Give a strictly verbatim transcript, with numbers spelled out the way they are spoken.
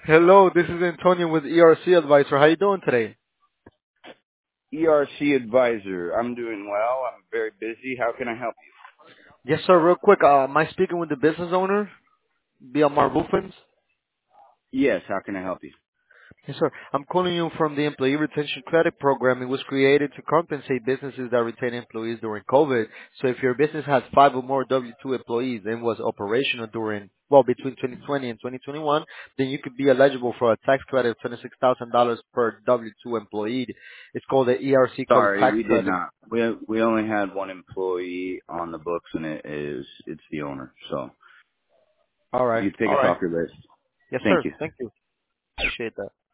Hello, this is Antonio with E R C Advisor. How you doing today? E R C advisor. I'm doing well. I'm very busy. How can I help Yes, sir. Real quick, uh, am I speaking with the business owner, Biamar Roofings? you? Yes, how can I help you? Yes, sir. I'm calling you from the Employee Retention Credit Program. It was created to compensate businesses that retain employees during COVID. So if your business has five or more W two employees and was operational during, well, between twenty twenty and twenty twenty-one, then you could be eligible for a tax credit of twenty-six thousand dollars per W two employee. It's called the E R C Code Sorry, Tax we did Credit. not. We we only had one employee on the books, and it is it's the owner. So All right. you take All us right. off your list. Yes, Thank sir. you. Thank you. Appreciate that.